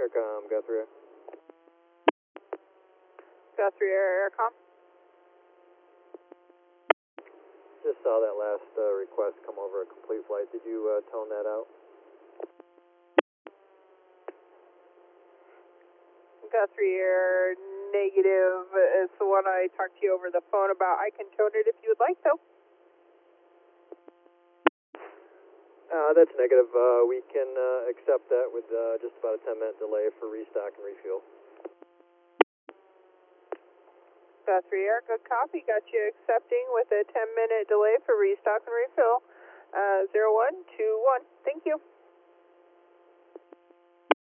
Aircom, Guthrie. Guthrie Aircom. Just saw that last request come over a complete flight. Did you tone that out? Guthrie Air, negative. It's the one I talked to you over the phone about. I can tone it if you would like, though. That's negative. We can accept that with just about a 10-minute delay for restock and refuel. Guthrie Air, good copy. Got you accepting with a 10-minute delay for restock and refill. 0121. Thank you.